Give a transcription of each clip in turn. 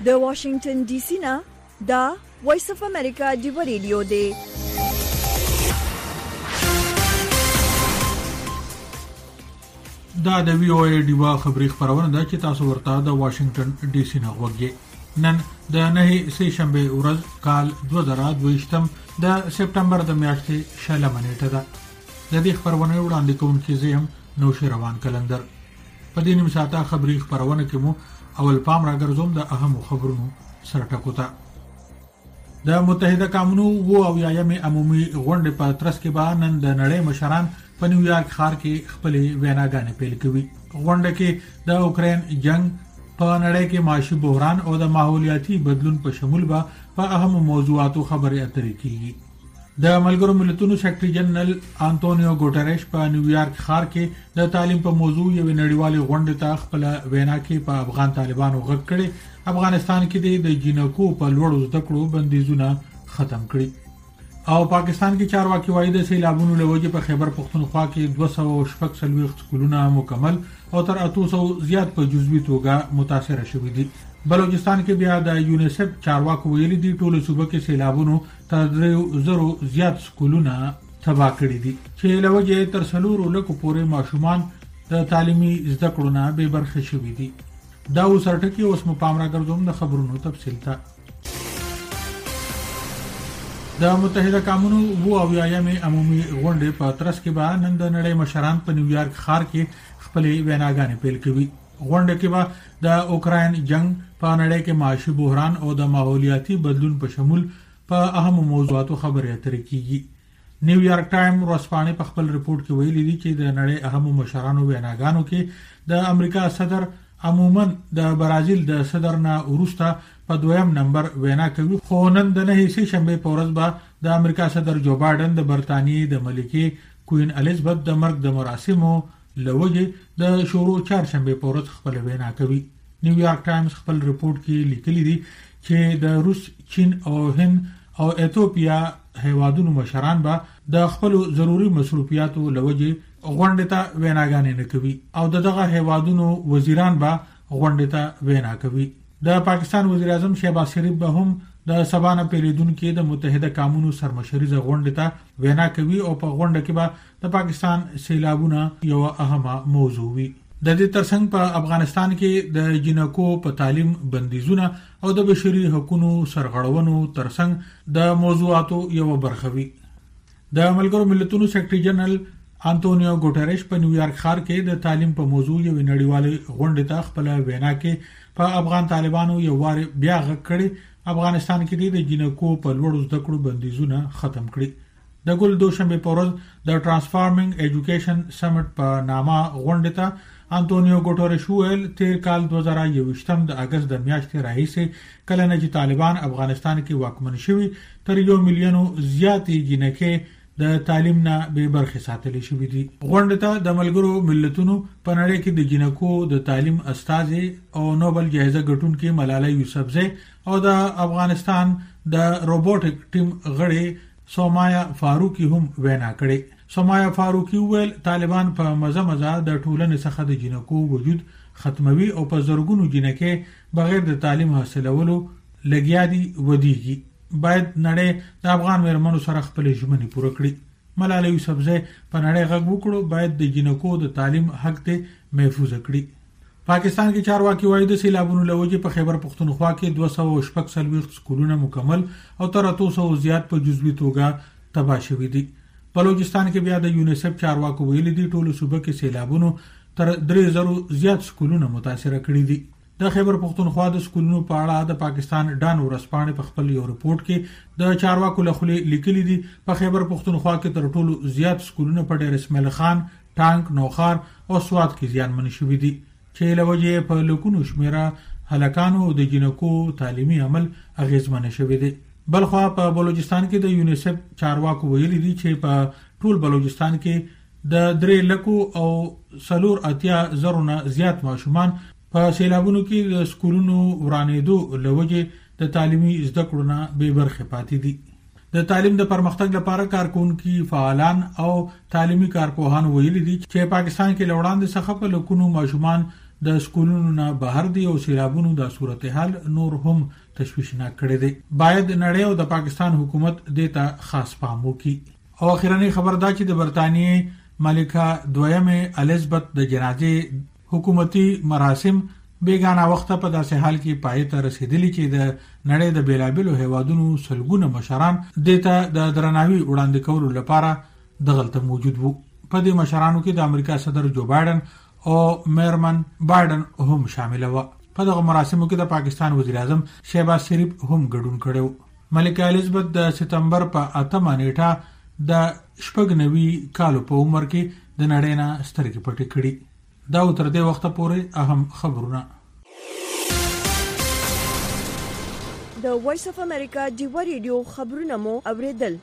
د واشنگټن ډي سي نه دا وایس اف امریکا دی ریډیو دی. دا د وی او ای ډیوا خبری خبرونه ده چې تاسو ورته د واشنگټن ډي سي نه غوږی. نن د 9 شنبه ورځ کال 2022 د سپټمبر د میاشتې 16 نیټه ده. د دې خبرونه وړاندې کوونکی زم نوشي روان کلندر. په دې نیم ساعته خبری خبرونه کې مو اول پام راګرځوم د اهم خبرونو سره ټکوتا. د متحده قومونو او یامې عمومي غونډې په ترڅ کې به نن د نړۍ مشران په نیویارک ښار کې خپل ویناګانې پیل کوي. غونډه کې د اوکرين جنگ په نړۍ کې معاشي بحران او د ماحولیاتي بدلون په شمول به په اهم موضوعاتو خبرې اترې کیږي. د ملګرو ملتونو سیکریټري جنرال انټونیو ګوټریش په نیویارک ښار کې د تعلیم په موضوع یو نړیوالې غونډې ته خپل وینا کې په افغان طالبانو غږ کړي. افغانستان کې د جنکو په لوړو زده کړو بندیزونه ختم کړي او پاکستان کې چارواکي وايي د سیلابونو لوجه په خیبر پختونخوا کې 240 سکولونه مکمل او تر 800 زیات په جزوي توګه متاثر شوي دي. بلوچستان کې بیا د یونیسف چارواکو ویلي دي ټول صوبه کې سیلابونو تر 300 زیات سکولونه تباہ کړي دي چې لوجه تر 3 لکه پورې ماشومان د تعلیمي زده کړو نه بے برخه شوي دي. دا وسرټکی اوس مو پام راګرځوم د خبرونو تفصیل ته. د متحده قومونو او یامې عمومي غونډې په ترڅ کې به نن د نړۍ مشران په نیویارک ښار کې خپل ویناګانې پیل کوي. غونډه کې به د اوکرين جنگ په نړۍ کې معاشي بحران او د ماحولیاتي بدلون په شمول په اهم موضوعاتو خبرې اترې کیږي. نیویارک ټایم ورځپاڼې په خپل ریپورت کې ویلي دي چې د نړۍ اهم مشرانو ویناګانو کې د امریکا صدر عموما د برازیل د صدر نه وروسته په دویم نمبر وینا کوي. خو نن د 9 شنبه په ورځ به د امریکا صدر جو بایدن د برتانیې د ملکه کوین الیزابت د مرګ د مراسمو لوجه د شروع 4 شنبه په ورځ خپل وینا کوي. نیویارک ټایمز خپل ریپورت کې لیکلي دي چې د روس، چین او هند او ایتوپیا هیوادونو مشران به د خپل ضروري مصروفیاتو لوجه غونډه ته ویناګانې نه کوي او دغه هیوادونو وزیران به غونډه ته وینا کوي. د پاکستان وزیر اعظم شهباز شریف به هم د سبانه پیریدونکو د متحده قومونو سرمشري غونډه ته وینا کوي او په غونډه کې به د پاکستان سیلابونه یو اهمه موضوع وي. د دې ترڅنګ په افغانستان کې د جنکو په تعلیم بندیزونه او د بشري حقوقو سرغړونو ترڅنګ د موضوعاتو یو برخه وي. د ملګرو ملتونو سیکریټري جنرال انټونیو ګوټریش په نیویارک ښار کې د تعلیم په موضوع یو نړیوالې غونډه ته خپل وینا کې په افغان طالبانو یو وار بیا غږ کړي. افغانستان کې د جنکو په لوړو زده کړو بندیزونه ختم کړي. د ګل دوشنبه په ورځ د ترانسفارمینګ ایجوکیشن سمټ په نامه غونډه ته انټونیو ګوټریش ویل تیر کال 2021 د اگست د میاشتې راهیسې کله نه چې طالبان افغانستان کې واکمن شوي تر 1 میلیون زیات جنکې د تعلیم نه به برخه ساتل شوې دي. غونډه ته د ملګرو ملتونو په نړۍ کې د جنکو د تعلیم استاد او نوبل جایزه ګټونکې ملاله یوسفزۍ او د افغانستان د روبوټک ټیم غړي سومایا فاروقي هم وینا کړې. سومایا فاروقي ویل طالبان په مزه د ټولنې څخه د جنکو وجود ختموي او په زرګونو جنکې بغیر د تعلیم حاصلولو لګیا دي ودیږي. باید نړۍ د افغان مېرمنو سره خپل ژمنې پوره کړي. ملاله یوسفزۍ په نړۍ غږ وکړو باید د جنکو د تعلیم حق ته محفوظ کړي. پاکستان کې چارواکي وايي د سیلابونو لوجه په خیبر پختونخوا کې 240 سکولونه مکمل او تر 800 زیات په جزوي توګه تباہ شوي دي. بلوچستان کې بیا د یونیسف چارواکو ویلي دي ټول صوبه کې سیلابونو تر 300 زیات سکولونه متاثر کړي دي. د خیبر پختونخوا د سکولونو په اړه د پاکستان ډان ورځپاڼې په خپل یو ریپورت کې د چارواکو لخوا لیکلي دي په خیبر پختونخوا کې تر ټولو زیات سکولونه په ډېر اسماعیل خان، ټانک، نوخار او سوات کې زیانمن شوي دي چې لوجه په لکونو شمیره هلکانو د جنکو تعلیمي عمل اغیزمن شوي دي. بلخوا په بلوچستان کې د یونیسف چارواکو ویلي دي چې په ټول بلوچستان کې د 3 لکو او 4 زرونه زیات ماشومان په سیلابونو کې د سکولونو ورانېدو لوجه د تعلیمي زده کړو نه بے برخه پاتې دي. د تعلیم د پرمختګ لپاره کارکونکو فعالان او تعلیمي کارپوهان ویلي دي چې پاکستان کې لوړاندې څخه په لکونو ماشومان د سکولونو نه بهر دي او سیلابونو د صورتحال نور هم تشویشناک کړی دی. باید نړۍ او د پاکستان حکومت دیتا خاص پام وکړي. او اخیرنی خبر دا چې د برتانیې ملکه دویمه الیزابت د جنازې حکومتي مراسم بیگانه وخت په داسې حال کې پای ته رسیدلی چې د نړۍ د بیلابلو هیوادونو سلګونه مشران دیتا د درناوي وړاندې کولو لپاره دغلته موجود وو. په دې مشرانو کې د امریکا صدر جو بایدن او میرمن بایدن هم شامل و. په دغه مراسمو کې د پاکستان وزیر اعظم شهباز شریف هم ګډون کړو. ملکه الیزابت د سپتمبر په 8 نیټه د 96 کالو په عمر کې د نړۍ نه سترګې پټې کړې. دا تر دې وخته پورې اهم خبرونه. د وایس اف امریکا ډیوا ریډیو خبرونه مو اوریدل.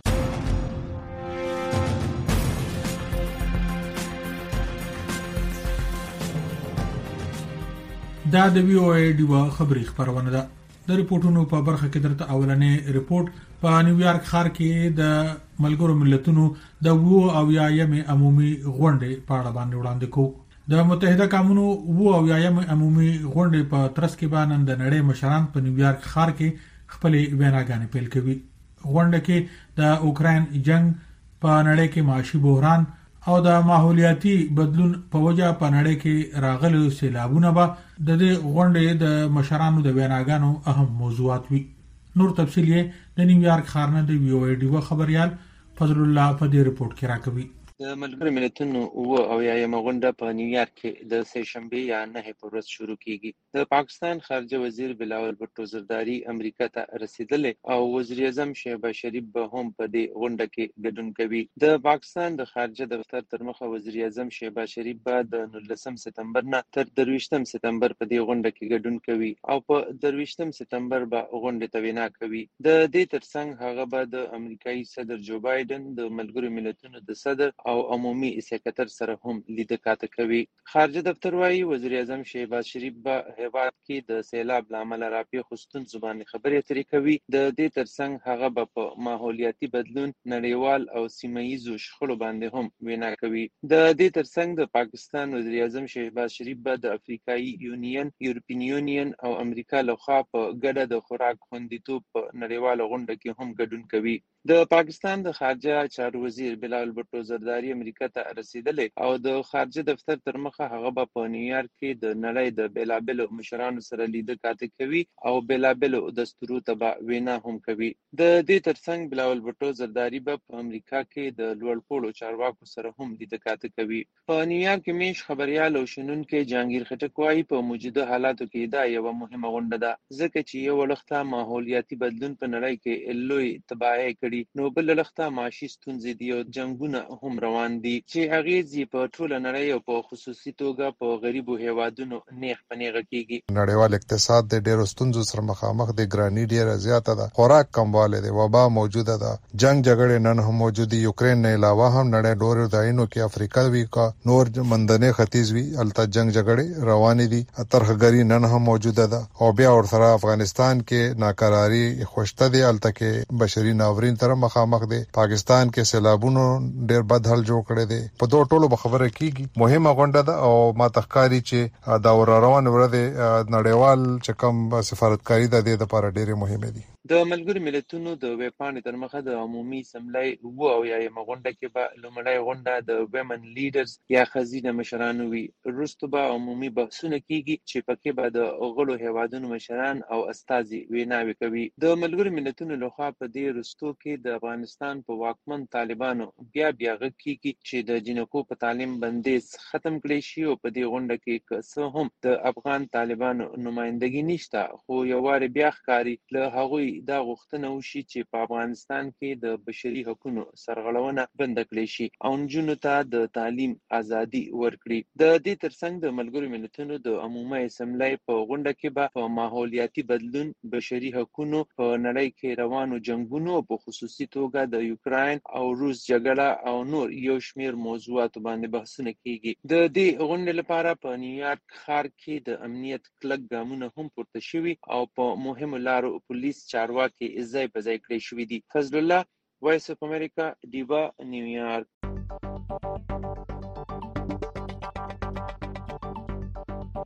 دا د وی او ای ډیوا خبري خبرونه ده. د ریپورتونو په برخه کې درته اولنې ریپورت په نیویارک ښار کې د ملګرو ملتونو د وو او یایم عمومي غونډې په اړه باندې وړاندې کوو. د متحده قومونو وو او یایم عمومي غونډې په ترڅ کې باندې د نړۍ مشران په نیویارک ښار کې خپل ویناګانې پیل کوي. غونډه کې د اوکراین جنگ په نړۍ کې معاشي بحران او د ماحولیاتي بدلون په وجه په نړۍ کې راغلي سیلابونه به د دې غونډې د مشرانو د ویناګانو اهم موضوعات وي. نور تفصیل یې د نیویارک ښار نه د وی او ای ډیوا خبريال فضل الله په دې ریپورت کې راکوي. د ملګرو ملتونو او یایم غونډه په نیویارک کې د سهشنبه یا 9 په ورځ شروع کیږي. د پاکستان خارجه وزیر بلاول بھټو زرداری امریکا ته رسیدلی او وزیر اعظم شهباز شریف به هم په دې غونډه کې ګډون کوي. د پاکستان د خارجه دفتر تر مخه وزیر اعظم شهباز شریف به د 19 سپتمبر نه تر 23 سپتمبر په دې غونډه کې ګډون کوي او په 23 سپتمبر به غونډه ته وینا کوي. د دې ترڅنګ هغه به د امریکایي صدر جو بایدن د ملګرو ملتونو د صدر او عمومي سکرټر سره هم لیدل کاته کوي. خارجه دفتر وايي وزیر اعظم شهباز شریف به هیواد کې د سیلاب لامل راپیښو ستونزو باندې خبرې اترې کوي. د دې ترڅنګ هغه به په ماحولیاتي بدلون، نړیوال او سیمه‌ییزو شخړو باندې هم وینا کوي. د دې ترڅنګ د پاکستان وزیر اعظم شهباز شریف به د افریقایي یونین، یورپین یونین او امریکا لخوا په ګډه د خوراک خوندیتوب په نړیواله غونډه کې هم ګډون کوي. د پاکستان د خارجه چارو وزیر بلاول بھټو زرداری امریکا ته رسیدلی او د خارجه دفتر تر مخه هغه به په نیویارک کې د نړۍ د بیلابلو مشرانو سره لیدل کاته کوي او بیلابلو دستورو ته به وینا هم کوي. د دې ترڅنګ بلاول بھټو زرداری به په امریکا کې د لوړپوړو چارواکو سره هم لیدل کاته کوي. په نیویارک کې میش خبريال او شنونکو جهانگیر خټک وايي په موجوده حالاتو کې دا یو مهمه غونډه ده ځکه چې یو وخت ماحولیاتي بدلون په نړۍ کې لوی تباہي کړي، نو بل وخت معاشي ستونزې دي او جنگونه هم روان دي چې اغیزې په ټوله نړۍ او په خصوصي توګه په غریبو هیوادونو نیغ پنیغه کیږي. نړیوال اقتصاد د ډېرو ستونزو سره مخامخ دی. ګرانی ډېره زیاته ده، خوراک کموالی دی، وبا موجوده ده، جنگ جګړې نن هم موجود دي. یوکرین نه علاوه هم نړۍ ډېرو ځایونو کې افریقا وی کا نور منځنۍ ختیځ وی الته جنگ جګړې روانې دي. ترهګری نن هم موجوده ده او بیا ورسره افغانستان کې ناکراری خوشته دي، الته کې بشري ناورین سره مخامخ دي. پاکستان کې سیلابونو ډېر بد حل جوړ کړی دی. په دوه ټولو به خبره کیږي. مهمه غونډه ده او ما تخکاری چې دا روان ورته نړیوال چې کوم سفارتکاری د دې لپاره ډېر مهمه دي. د ملګرو ملتونو د ویبپاڼې تر مخه د عمومي اسمبلی وو او یایم غونډه کې به لومړی غونډه د ویمن لیډرز یا ښځینه مشرانو وي. وروسته به عمومي بحثونه کیږي چې پکې به د غړو هیوادونو مشران او استازي ویناوي کوي. د ملګرو ملتونو لخوا په دې وروستو کې د افغانستان په واکمن طالبانو بیا غږ کیږي چې د جنکو په تعلیم بندیز ختم کړي شي او په دې غونډه کې که هم د افغان طالبانو نمائندګي نشته، خو یو وار بیا ښکاري له هغوی دا غوښتنه وشي چې په افغانستان کې د بشري حقوقو سرغړونه بند کړي شي او نجونو ته د تعلیم ازادي ورکړي. د دې ترڅنګ د ملګرو ملتونو د عمومي اسمبلی په غونډه کې به په ماحولیاتي بدلون، بشري حقوقو، په نړۍ کې روانو جنگونو، په خصوصي توګه د یوکراین او روس جګړه او نور یو شمیر موضوعات باندې بحثونه کیږي. د دې غونډې لپاره په نیویارک ښار کې د امنیت کلک ګامونه هم پورته شوي او په مهمو لارو پولیس چارواکي ځای په ځای کړی شوي دي. فضل الله، وایس اف امریکا، ډیوا، نیویارک.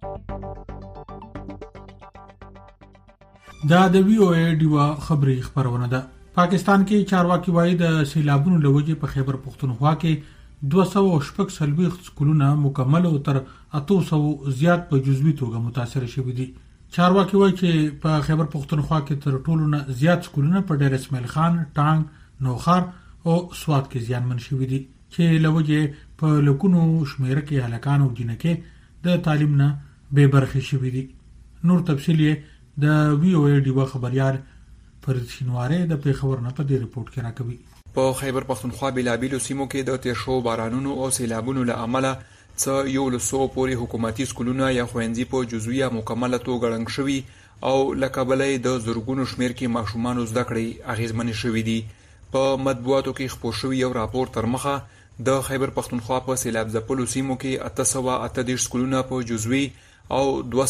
دا د وی او ای ډیوا خبري خبرونه ده. پاکستان کې چارواکي وایي د سیلابونو لوجه په خیبر پختونخوا کې 240 سکولونه مکمل او تر 800 زیات په جزوي توګه متاثر شوي دي. چارواکي وایي چې په خیبر پختونخوا کې تر ټولو نه زیات سکولونه په ډیر اسماعیل خان، ټانګ، نوخار او سوات کې زیانمن شوي دي چې لوجه په لکونو شمیره کې هلکان او جنکې د تعلیم نه بې برخې شوي دي. نور تفصیل د وی او ای ډیوا خبريال فرید شینواره د پیښور نه په دې ریپورت کې راکوي. په خیبر پختونخوا بلابیلو سیمو کې د تیر شو بارانونو او سیلابونو له امله څه یو لسو پورې حکومتي سکولونه یا خويندې په جزویه مکمله توګه ړنګ شوي او لکبلې د زورګونو شمیر کې ماشومان زده کړې اغیزمن شوي دي. په مطبوعاتو کې خپور شوی یو راپور تر مخه د خیبر پختونخوا په سیلاب ځپلو سیمو کې 838 سکولونه په جزوي او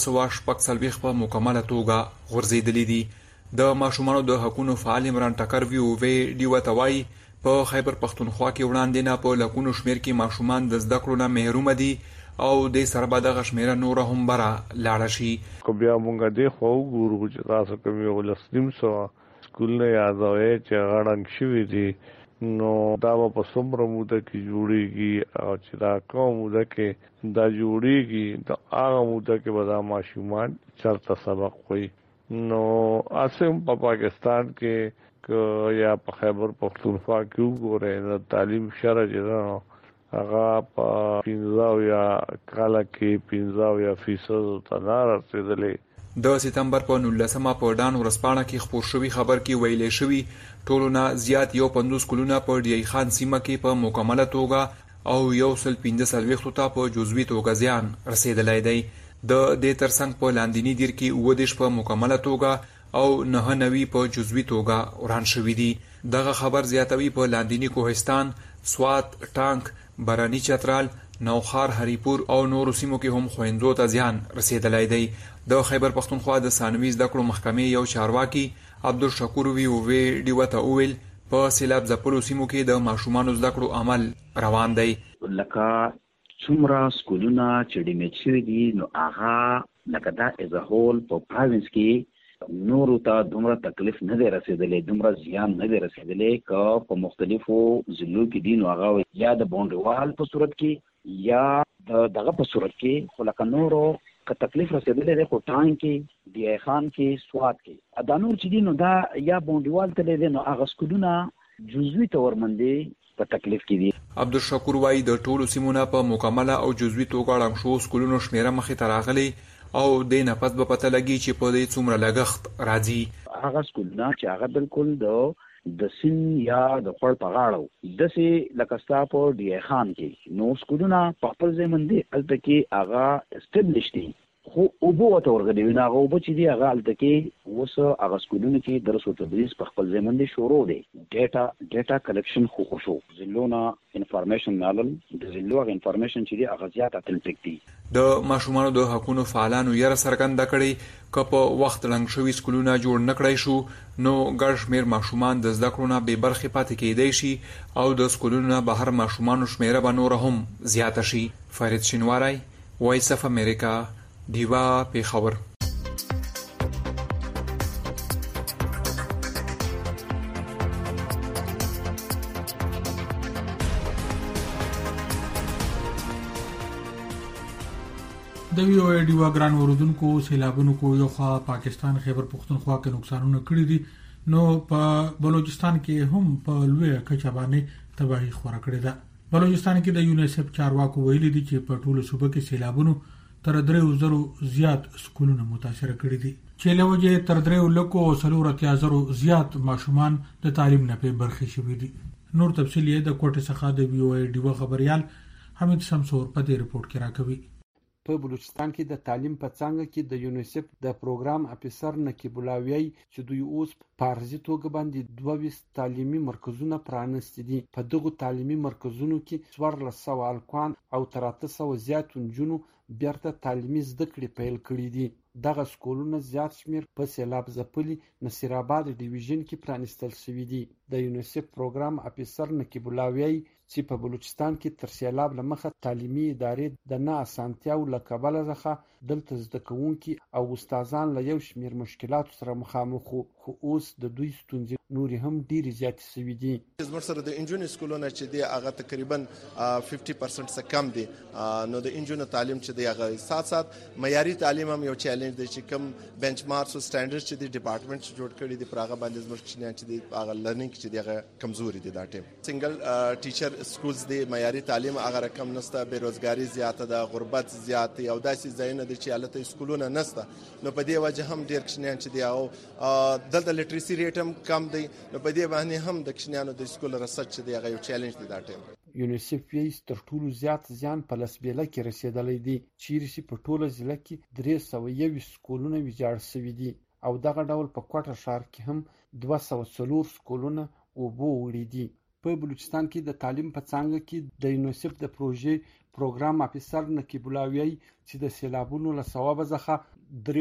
240 په مکمله توګه غورځېدلې دي. د ماشومانو د حقوقو فعال عمران ټکر وی ډیو توای په خیبر پختونخوا کې وړاندې نه په لکونو شمیر کې ماشومان د زده کړو نه محروم دي او د سربا د غشمیره نور هم برا لاړ شي. کو بیا مونږ د خو ګورو چې تاسو کوم یو لسنیم سو سکول نه یادوي چې غړنګ شوی دي نو دا په څومره موده کې جوړیږي او چې دا کوم موده کې دا جوړیږي دا هغه موده کې به دا ماشومان چرته سبق وي. نو اسیم په پاکستان کې یا په خیبر پختونخوا کې وګورئ د تعلیم شرع جوړه هغه په 15 یا کال کې 15% ته رسیدلې. د سپتمبر په 19 په ډان ورسپانه کې خبر شوی خبر کې ویلې شوی ټولو نه زیات یو 50 سکولونه په ډی خان سیمه کې په مکمله توګه او یو سل 15 ته په جزوي توګه زیان رسیدلای دی. د دې ترڅنګ په لاندینی دیر کې ودیش په مکمله توګه او 99 په جزوي توګه وران شوی دي. دغه خبر زیاتوي په لاندینی کوهستان، سوات، ټانک، برانی چترال، نوخار، هریپور او نورو سیمو کې هم خويندو ته زیان رسیدلای دی. د خیبر پختونخوا د ثانوي زده کړو محکمې یو چارواکي عبدالشکور وی ډیو ته ویل په سیلاب ځپلو سیمو کې د ماشومان زده کړو عمل روان دی. لکه څومره سکولونه چې ډیمیج شوي دي نو هغه لکه دا از ا هول په پروینس کې نورو ته دومره تکلیف نه دی رسیدلی، دومره زیان نه دی رسیدلی که په مختلفو ضلعو کې دي نو هغه یا د باونډریوال په صورت کې یا دغه په صورت کې خو لکه نورو که تکلیف رسیدلی دی خو ټانګ کې، ډی خان کې، سوات کې دا نور چې دي نو دا یا باونډریوال ته دی نو هغه سکولونه جزوي تورمندې په تکلیف کې دي. عبدالشکور وایي د ټولو سیمونه په مکمله او جزوي توګه ړنګ شو سکولونو شمیره مخې ته راغلي او د نفس په پته لګي چې په دې څومره لګښت راځي. هغه سکولونه چې هغه بالکل د سین یا د خپل په غاړو دسې لکه ستا په ډی خان کې نو سکولونه په خپل ځای باندې هلته کې هغه اسټبلش دي خو اوبو ورته ورغلي نه هغه اوبه چې دي هغه هلته کې اوس هغه سکولونه کې درس او تدریس په خپل ځای باندې شروع دی. ډیټا کلیکشن خو شو ضلعونه انفارمیشن نالل د ضلعو هغه انفارمیشن چې دي هغه زیات اتلټیک دي. د ماشومانو د حقوقو فعالانو یې څرګنده کړې که په وخت ړنګ شوي سکولونه جوړ نه کړای شو نو ګڼ شمېر ماشومان د زده کړو نه بې برخې پاتې کېدی شي او د سکولونو نه بهر ماشومانو شمېره به نوره هم زیاته شي. فرید شینواری، وایس اف امریکا، ډیوا، پیښور. د وی او ای ډیوا ګران اوردونکو سیلابونو کو یو خوا پاکستان خیبر پختونخوا کې نقصانونه کړی دي نو په بلوچستان کې هم په لوی کچه باندې تباہي خورا کړې ده. بلوچستان کې د یونیسف چارواکو ویلي دي چې په ټولو صوبه کې سیلابونو تر 3000 زیات سکولونه متاثر کړي دي چې له وجې تر 3,40,000 زیات ماشومان د تعلیم نه په برخه شوي دي. نور تفصیل یې د کوټه څخه د وی او ای ډیوا خبريال حمید شمسور په دې ریپورت کې راکوي. په بلوچستان کې د تعلیم په څانګه کې د یونیسف د پروګرام افیسر نقیب الله وی چې دوی اوس په ارزي توګه باندې 22 تعلیمي مرکزونه پرانستي دي. په دغه تعلیمي مرکزونو کې 1400 الکوان او تر 800 زیات نجونو بیرته تعلیمي زده کړې پیل کړې دي. دغه سکولونه زیات شمیر په سیلاب ځپلي نصیر آباد ډیویژن کې پرانستل شوي دي. د یونیسف پروګرام افیسر نقیب الله وی چې په بلوچستان کې تر سیلاب لمخه تعلیمي ادارې د نه اسانتیاو له کبله څخه دلته زده کوونکي او استادان له یو شمېر مشکلاتو سره مخامخ خو اوس د دوی ستونزې نورې هم ډېرې زیاتې شوي دي. زموږ سره د انجونو سکولونه چې دی هغه تقریبا 50% څخه کم دي. نو د انجونو تعلیم چې دی هغه سات معیاري تعلیم هم یو چیلنج دی چې کم بنچ مارکس او سټانډرډ چې دی ډپارټمنټ چې جوړ کړی دی پر هغه باندې زموږ چې دی هغه لرنینګ چې دی هغه کمزوري دي. دا ټیم سنگل ټیچر سکولز دی معیاري تعلیم هغه رقم نسته، بیروزګاری زیاته ده، غربت زیات دی او داسې ځایونه دي چې حالت سکولونه نسته. نو په دې وجه هم ډیر کشنیان چې دی او دلته لیټریسي ریټ هم کم دی. نو په دې باندې هم د کشنیانو د سکول رسټ چې دی هغه یو چیلنج دی. دا ټیم یونیسف یې تر ټولو زیات زیان په لسبیله کې رسیدلی دی، چیرې چې په ټوله ضلع کې 321 سکولونه ویجاړ شوي دي او دغه ډول په کوټه ښار کې هم 204 سکولونه اوبو وړي دي. په بلوچستان کې د تعلیم په څانګه کې د یونیسف د پروګرام افیسر نقیب الله وایي چې د سیلابونو له سببه څخه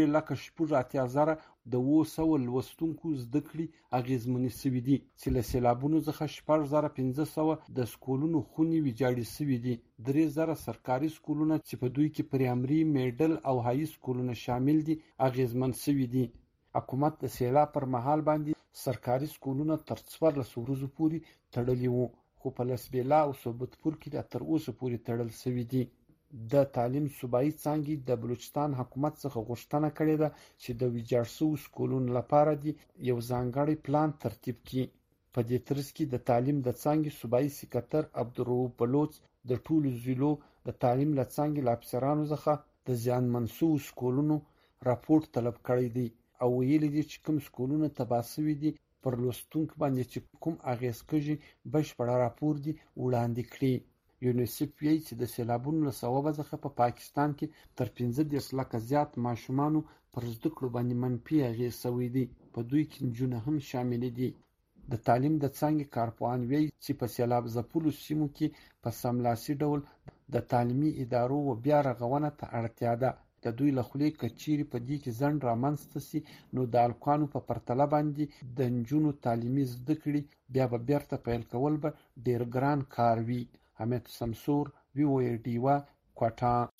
3,80,000 د 200 لوستونکو زده کړې اغیزمنې شوي دي چې له سیلابونو څخه 4,500 د سکولونو خونې ویجاړې شوي دي. 3,000 سرکاري سکولونه چې په دوی کې پرایمري، میډل او هاي سکولونه شامل دي اغیزمن شوي دي. حکومت د سیلاب پر مهال باندې سرکاري سکولونه تر 14 ورځو پورې تړلي وو، خو په لسبیلا او ثبتپور کې تر اوسه پورې تړل شوي دي. د تعلیم صوبایي څانګې د بلوچستان حکومت څخه غوښتنه کړې ده چې د ویجاړ شویو سکولونو لپاره دې یو ځانګړی پلان ترتیب کړي. په دې ترڅ کې د تعلیم د څانګې صوبایي سکرټر عبدالرؤف بلوچ د ټولو ضلعو د تعلیم له څانګې له افسرانو څخه د زیانمن شویو سکولونو راپورټ طلب کړی دی او ویلي دي چې کوم سکولونه تباه شوي دي پر لوستونکو باندې چې کوم اغیز کوي بشپړ راپور دي وړاندې کړي. یونیسف وایي چې د سیلابونو له سببه څخه په پاکستان کې تر 15 لکه زیات ماشومانو پر زده کړو باندې منفي اغیز شوی دي، په دوی کې نجونې هم شامل دي. د تعلیم د څانګې کارپوهان وایي چې په سیلاب ځپلو سیمو کې په سملاسي ډول د تعلیمي ادارو و بیا رغونه ته اړتیا ده. د دوی له خولې که چیرې په دې کې ځنډ رامنځته شي نو د هلکانو په پرتله باندې د نجونو تعلیمي زده کړې بیا به بیرته پیل کول به ډېر ګران کار وي. حمید سمسور، VOA ډیوا، کوټه.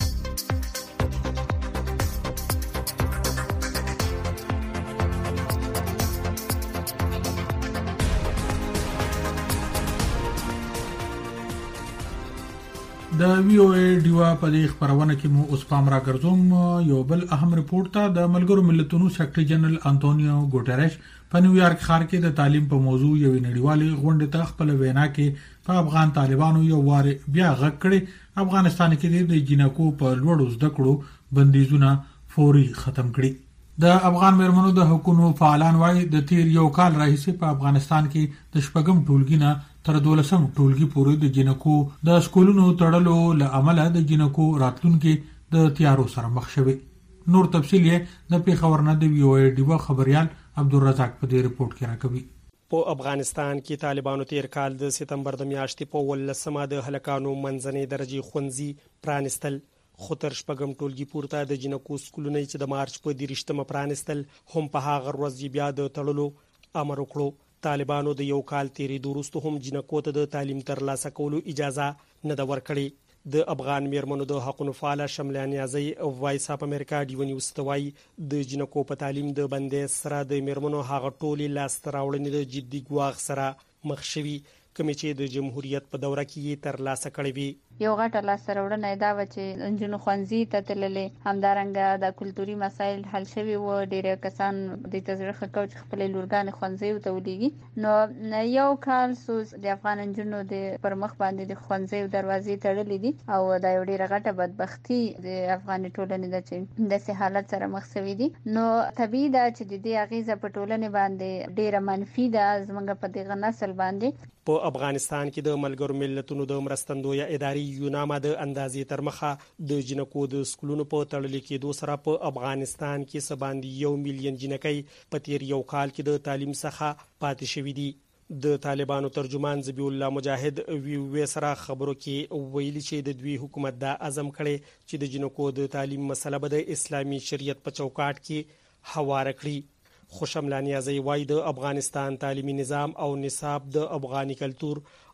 د VOA ډیوا په دې خبرونه کې مو اوس پام را ګرځوم یو بل اهم ریپورت ته. د ملګرو ملتونو سیکرټری جنرال انټونیو ګوټریش په نیویارک ښار کې د تعلیم په موضوع یو نړیوالې غونډې ته خپل وینا کې په افغان طالبانو یو وار بیا غږ کړي افغانستان کې د جنکو په لوړو زده کړو بندیزونه فوري ختم کړي. د افغان مېرمنو د حقوقو فعالان وايي د تیر یو کال راهیسې په افغانستان کې د شپږم ټولګي نه تر 12م ټولګي پورې د جنکو د سکولونو تړلو له امله د جنکو راتلونکو د تیارو سره مخ شوي. نور تفصیل یې د پیښور نه د VOA ډیوا خبريال عبدالرزاق په دې رپورت کې راکوي. په افغانستان کې طالبانو تیر کال د سپتمبر د میاشتې په 18مه د هلکانو منځنۍ درجه ښوونځي پرانستل، خو تر شپږم ټولګي پورته د جنکو سکولونه چې د مارچ په 30مه پرانستل هم په هغه ورځ بیا د تړلو امر وکړو. طالبانو د یو کال تیرېدو وروسته هم جنکو ته د تعلیم ترلاسه کولو اجازه نه ده ورکړې. د افغان مېرمنو د حقوقو فعاله شمله نیازی وایس اپ امریکا ډیو نیوز ته وایي د جنکو په تعلیم د بندیز سره د مېرمنو هغه ټولې لاسته راوړنې د جدي ګواښ سره مخ شوي کوم چې د جمهوریت په دوره کې ترلاسه کړې وي. یو غټه لاسته راوړنه دا و چې انجونو ښوونځي ته تللې، همدارنګه د کلتوري مسایل حل شوي و. ډېر کسان د تزریخ کوي چې خپل لورګان ښوونځي ته ولېږي. نو یو کال سوز د افغان انجونو د پرمخ باندې د ښوونځي دروازې تړلې دي او دا یو ډېر غټه بدبختی د افغان ټولنې د چې د سه حالت سره مخ شوي دي. نو طبيعي ده چې د دې اغیزه په ټولنې باندې ډېر منفي ده زموږ په دغه نسل باندې. په افغانستان کې د ملګرو ملتونو د مرستندوی ادارې یوناما د اندازې تر مخه د جنکو د سکولونو په تړل کېدو سره په افغانستان کې سباندې 1 میلیون جنکۍ په تیر یو کال کې د تعلیم څخه پاتې شوې دي. د طالبانو ترجمان ذبیح الله مجاهد وی سره خبرو کې ویلي چې د دوی حکومت دا عزم کړي چې د جنکو د تعلیم مسله به د اسلامي شریعت په چوکاټ کې هواره کړي. خو شمله نیازی وایي د افغانستان تعلیمي نظام او نصاب د افغاني کلتور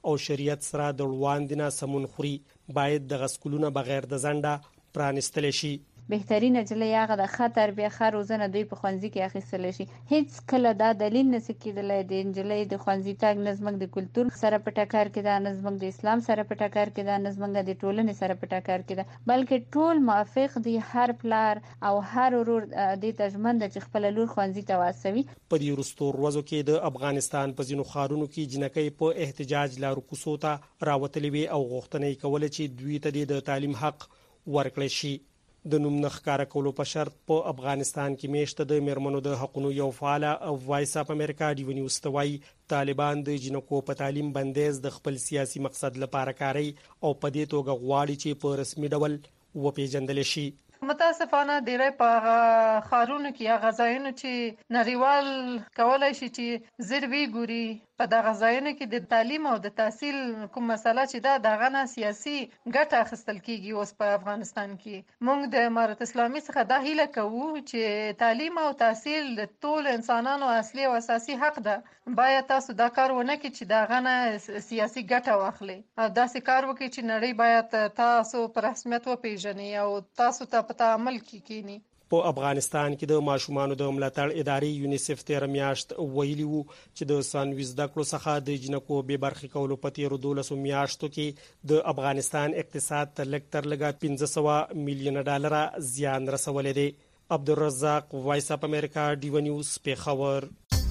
او شریعت سره د وړاندې نه سمون خوري باید د غسکولونه بغیر د ځنډه پرانستل شي. بهترینه جلې هغه د خطر بیا خر روزنه دوی په خوانزي کې اخیستل شي. هیڅ کله دا دلیل نشي کېدلای د انجلۍ د خوانزي تاګ نظمک د کلچر سره په ټکر کې دا نظمک د اسلام سره په ټکر کې دا نظمک د ټولنې سره په ټکر کې دا بلکې ټول موافق دي هر پلار او هر ورور د تجمن د خپل لور خوانزي تواسوي. په دې وروستو ورځو کې د افغانستان په ځینو ښارونو کې جنکۍ په احتجاج لارو کوڅو ته راوتلې وي او غوښتنه یې کوله چې دوی ته د تعلیم حق ورکړل شي. د نوم نه ښکاره کولو په شرط په افغانستان کې میشته د میرمنو د حقوقو یو فعال او وایس اپ امریکا ډیو نیوز ته وایي طالبان د جنکو په تعلیم بندیز د خپل سیاسي مقصد لپاره کاروي او په دې توګه غواړي چې په رسمي ډول وپیژندل شي. متاسفانه ډیری په خارونو کې غزاینو چې نړیوال کولای شي چې زیروی ګوري په دغه ځایونو کې د تعلیم او د تحصیل کوم مسله چې دغه نه سیاسي ګټه اخیستل کیږي. اوس په افغانستان کې موږ د امارت اسلامي څخه دا هیله کوو چې تعلیم او تحصیل د ټول انسانانو اصلي او اساسي حق ده. باید تاسو دا کار ونه کړئ چې دغه نه سیاسي ګټه واخلي او داسې کار وکړئ چې نړۍ باید تاسو په رسمیت وپیژني او تاسو ته په تعامل کې کینی. په افغانستان کې د ماشومانو د ملاتړ ادارې یونیسف تیر میاشت ویلي وو چې د سانوي زده کړو څخه د جنکو بې برخې کولو په تیرو 12 میاشتو کې د افغانستان اقتصاد تر لږه 500 میلیونه ډالر زیان رسولی دی. عبدالرزاق وایس اپ امریکا ډیو نیوز پیښور.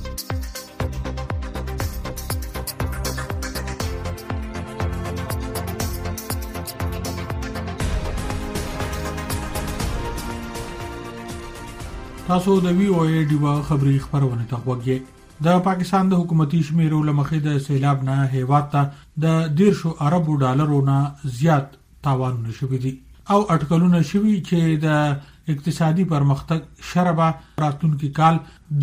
تاسو د وی او ای ډیوا خبری خبرونه ته وګورئ. د پاکستان د حکومتي شمیرو لمخې د سیلاب نه هیواد ته د 1.5 اربو ډالرو نه زیات تاوانونه شوي دي او اټکلونه شوي چې د اقتصادي پرمختګ شربا راتلونکي کال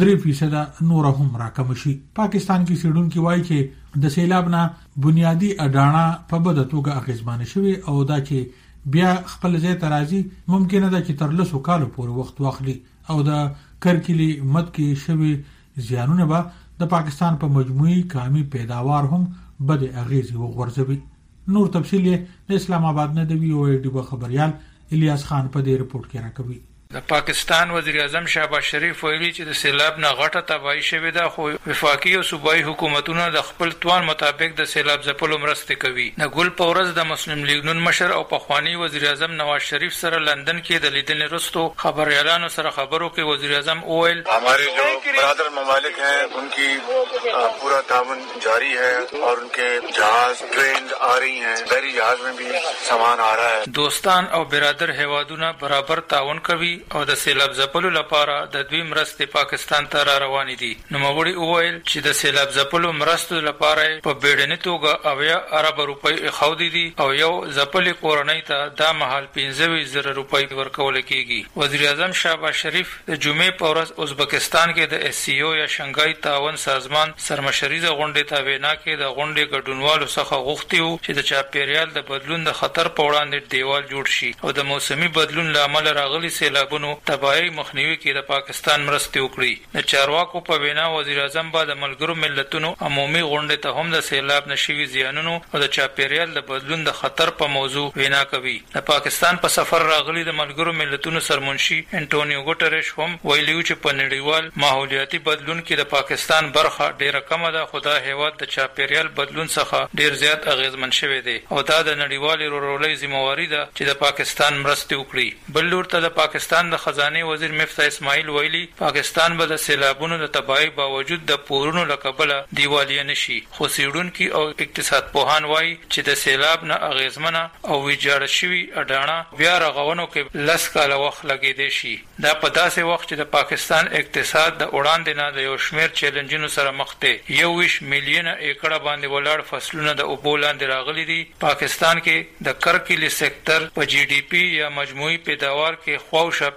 3% نور هم راکم شي. پاکستان کې سیډونکو وایي چې د سیلاب نه بنیادی اډانه په بده توګه اغیزمن شوي او دا چې بیا خپل ځای ته راځي ممکنه ده چې تر 2 کالو پورې وخت واخلي او د کرکلی مد کې شوی زیانونه به د پاکستان په مجموعي کامي پیداوار هم بد اغیزي وغورځوي. نور تفصیل د اسلام آباد نه د وی او ای ډیو خبريال الیاس خان په دې رپورت کې راکوي. د پاکستان وزیر اعظم شهباز شریف ویلي چې د سیلاب نه غټه تباہي شوې ده خو وفاقي او صوبایي حکومتونه د خپل توان مطابق د سیلاب ځپلو مرسته کوي. د ګل په ورځ د مسلم لیگ نون مشر او پخوانی وزیر اعظم نواز شریف سره لندن کې د لیدنې وروسته خبريالانو سره خبرو کې وزیر اعظم اویل हमारे जो برادر ممالک हैं उनकी पूरा ताउन जारी है और उनके जहाज ट्रेन आ रही हैं बहरी जहाज में भी सामान आ रहा है. دوستان او برادر هیوادونه برابر تعاون کوي او د سیلاب ځپلو لپاره د دوی مرستې پاکستان ته را روانې دي. نوموړي وویل چې د سیلاب ځپلو مرستو لپاره په بیړني توګه 90 ارب روپۍ خودي دي او یو ځپلې کورنۍ ته د مهال 15,000 روپۍ ورکول کیږي. وزیر اعظم شهباز شریف د جمعې په ورځ ازبکستان کې د اس سی او یا شنګای تعاون سازمان سرمشریزه غونډې ته وینا کې د غونډې ګډونوالو څخه غوښتي وو چې د چاپیریال د بدلون د خطر په وړاندې دیوال جوړ شي او د موسمي بدلون لامل راغلي سیلابونو تباہي مخنیوي کې د پاکستان مرستې وکړي. د چارواکو په وینا وزیر اعظم با د ملګرو ملتونو عمومي غونډې ته هم د سیلاب نشوي زیانونو او د چاپیریال د بدلون د خطر په موضوع وینا کوي. د پاکستان په سفر راغلي د ملګرو ملتونو سرمنشي انټونیو ګوټریش هم ویلي چې په نړیوال ماحولیاتي بدلون کې د پاکستان برخه ډیره کمه ده خو دا هیواد د چاپیریال بدلون څخه ډیر زیات اغیزمن شوی دی او دا د نړیوال رولۍ ذمہواری ده چې د پاکستان مرستې وکړي. بل لور ته د پاکستان د خزانه وزیر مفتاح اسماعیل ویلي پاکستان به د سیلابونو د تباہي باوجود د پورونو لکبله دیوالیه نشي. خو سیډونکو او اقتصاد پوهان وایي چې د سیلاب نه اغیزمنه او ویجاړ شوی اډانه بیا رغونو کې 10 کال وخت لګیدي شي. دا په داسې وخت چې د پاکستان اقتصاد د وړاندې نه د یو شمېر چیلنجونو سره مخ دی. 21 میلیونه ایکړه باندې ولاړ فصلونه د اوبو لاندې راغلي دي. پاکستان کې د کرکلی سېکټر په جی ډي پی یا مجموعي پیداوار کې خواوشه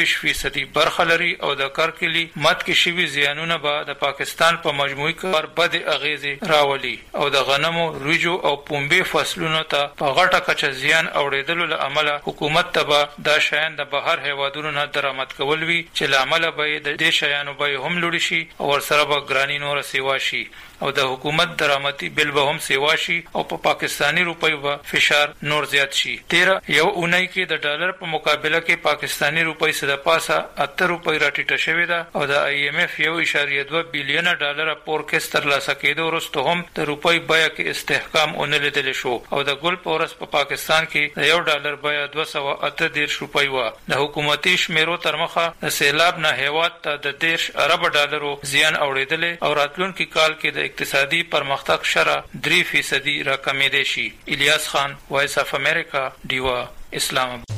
25% برخه لري او د کرکلی مت کې شوی زیانونه به د پاکستان په مجموعي کار بد اغیزې راولي او د غنمو روجو او پومبې فصلونو ته په غټه کچه زیان اوریدلو له امله حکومت ته به دا شیان د بهر هیوادونو نه درآمد کول وي چې له امله به د دې شیانو به هم لوړ شي او ورسره به ګرانی نور سیوا شي. او د حکومت درامتي بل به هم سیوا شي او په پاکستانی روپیو به فشار نور زیات شي. 13 یو اونۍ کې د ډالر په مقابله کې پاکستانی روپۍ سره پاسه 8 روپۍ راټیټه شوې ده او د IMF 1.2 بلین ډالر فورکاست ترلاسه کېدو وروسته هم د روپۍ بیه کې استحکام ونه لیدل شو او د ګل پورس په پاکستان کې د $1 بیه 218 روپۍ و. د حکومتي شمیرو تر مخه د سیلاب نه هیواد ته د 10 ارب ډالرو زیان اوریدل او راتلونکي کال کې د اقتصادي پرمختګ شرح 3% راکمېدای شي. الیاس خان، وایس اف امریکا، ډیوا، اسلام آباد.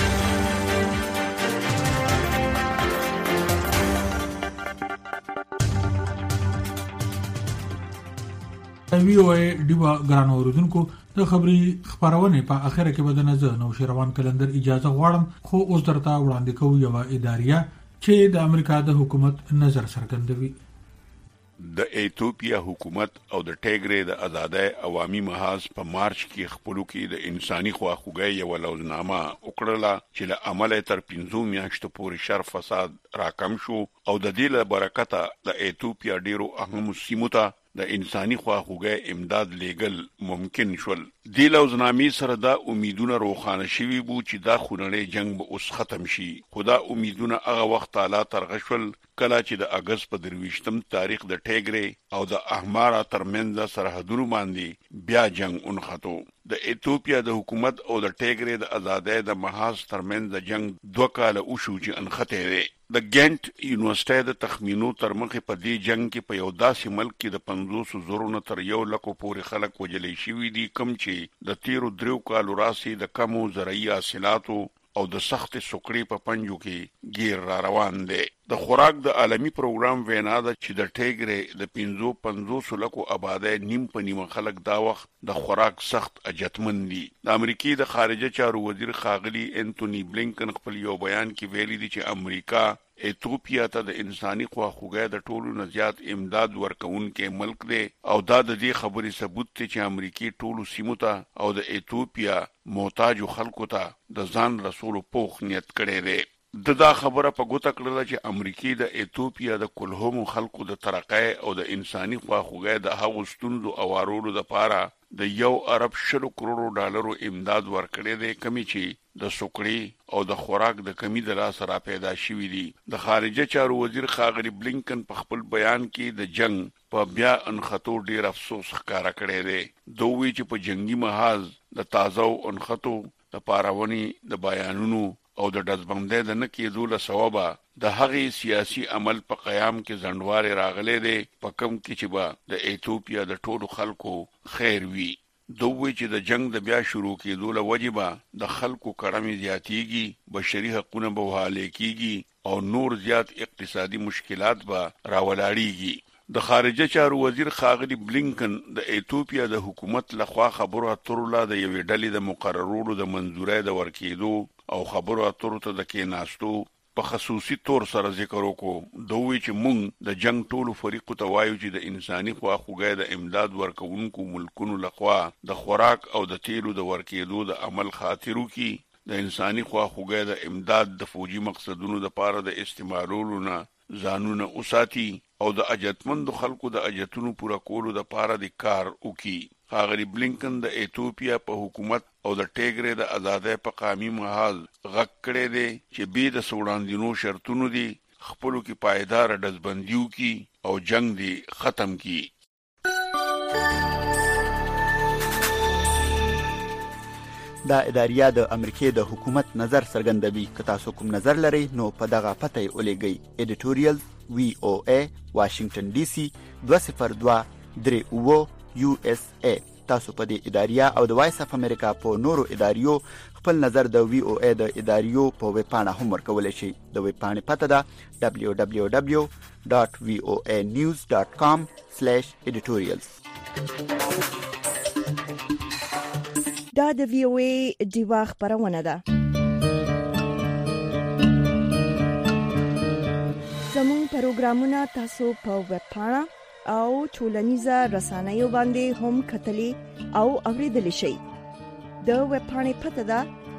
وی او ای ډیوا ګرانو اوریدونکو د خبري خبرونه په اخره کې بدنه زه نو شروان کلندر اجازه غواړم خو اوس درته وړاندې کوم یو اداریه چې د امریکا د حکومت نظر څرګندوي. د ایتوپیا حکومت او د ټیګری د آزادۍ عوامي محاذ په مارچ کې خپلو کې د انساني خواخوږۍ یو لوزنامه وکړه چې له عمله تر 15 میاشتو پورې شر فساد راکم شو او د دې له برکته د ایتوپیا ډیرو اهم سیمو ته د انساني خواخوږۍ امداد لیګل ممکن شول. د لوزنامې سره دا امیدونه روښانه شوي وو چې دا خونړی جنگ به اوس ختم شي. خدا امیدونه هغه وخت اعلی ترغشول کله چې د اگست په 23م تاریخ د ټیګری او د احمارا ترمنځ سرحدونو باندې بیا جنگ اونخته. د ایتوپیا د حکومت او د ټیګری د آزادۍ د محاذ ترمنځ جنگ 2 کال وشو چې انخته دی. د ګینټ یونیورسيټي د تخمینو تر مخه په دې جنگ کې په یو داسې ملک کې د 500 زرو تر 1 لک پورې خلک وجلې شوي دي کوم چې د 13 کالو راسي د کمو زرعي حاصلاتو او د سخت سکړې په پنجو کې گیر را روان دي. د خوراک د عالمی پروګرام وینا ده چې د ټیګری د 550 لکو آبادی نیم په نیمه خلک دا وخت د خوراک سخت اجتمن دي. د امریکای د خارجه چارو وزیر خاغلی انټونی بلینکن خپل یو بیان کې ویلي دي چې امریکا ایتوپیا ته د انساني خواخوږۍ د ټولو نه زیات امداد ورکوونکې ملک دی او دا د دې خبرې ثبوت دی چې امریکای ټولو سیمو ته او د ایتوپیا محتاج خلکو ته د ځان رسولو پوخ نیت کړی دی. دا خبره په ګوته کړله چې امریکای د ایتوپیا د کلهم خلکو د ترقۍ او د انساني خواخوږۍ د هغو ستونزو اوارولو لپاره د $1 کروڑ امداد ورکړی دی کمی چې د سکړې او د خوراک د کمی د لاس را پیدا شوی دی. د خارجه چارو وزیر خاغلی بلینکن په خپل بیان کې د جنگ په بیا انخطو ډیر افسوس ښکارا کړی دی. دوی چې په جنگي محاذ د تازه انخطو د پاراونی د بیانونو او د دزبندۍ د نکېدو له سببه د هغې سیاسي عمل په قیام کې ځنډوارې راغلی دی په کم کې چې به د ایتوپیا د ټولو خلکو خیر وي. دوی چې د جنگ د بیا شروع کېدو له وجې به د خلکو کړمې زیاتېږي، بشري حقونه به وهالی کېږي او نور زیات اقتصادي مشکلات به راولاړېږي. د خارجه چارو وزیر خاغلی بلینکن د ایتوپیا د حکومت لخوا خبرو اترو لا د یوې ډلې د مقررولو د منظورۍ د ورکېدو او خبرو اترو ته د کېناستو په خصوصي طور سره ذکر وکړو. دوی چې مونږ د جنگ ټولو فریقو ته وایو چې د انساني خواخوږۍ د امداد ورکوونکو ملکونو لخوا د خوراک او د تیلو د ورکېدو د عمل خاطرو کې د انساني خواخوږۍ د امداد د فوجي مقصدونو لپاره د استعمالولو نه ځانونه وساتي او د اجتمندو خلکو د اجتونو پوره کولو لپاره د کار وکړي. خاغلی بلینکن د ایتوپیا په حکومت او د ټیګری د آزادۍ په قامي محاذ غږ کړی دی چې بې د وړاندینو شرطونو دي خپلو کې پایدار ډزبندي وکړي او جنگ دی ختم کړي. دا اداریه د امریکای د حکومت نظر څرګندوي. که تاسو کوم نظر لرئ نو په دغه پته یې ولیږئ. ایډیټوریال VOA واشنگټن ډي سي 20238 USA. تاسو په دې اداریه او د وایس اف امریکا په نورو اداریو خپل نظر د VOA د اداریو په ویب پاڼه هم ورکولی شئ. د ویب پاڼې پته ده www.voanews.com/editorials. دا د VOA ډیوا خبرونه ده. زموږ پروګرامونه تاسو په ویب پاڼه او ټولنیزه رسنیو باندې هم کتلی او اوریدلی شئ. د ویب پاڼې پته ده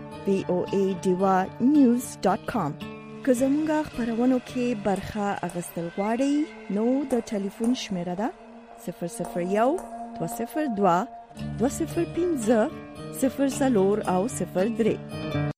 voanews.com. که زموږ خبرونو کې برخه اخیستل غواړئ نو د ټلیفون شمیره ده 001 202 205 0 او 03.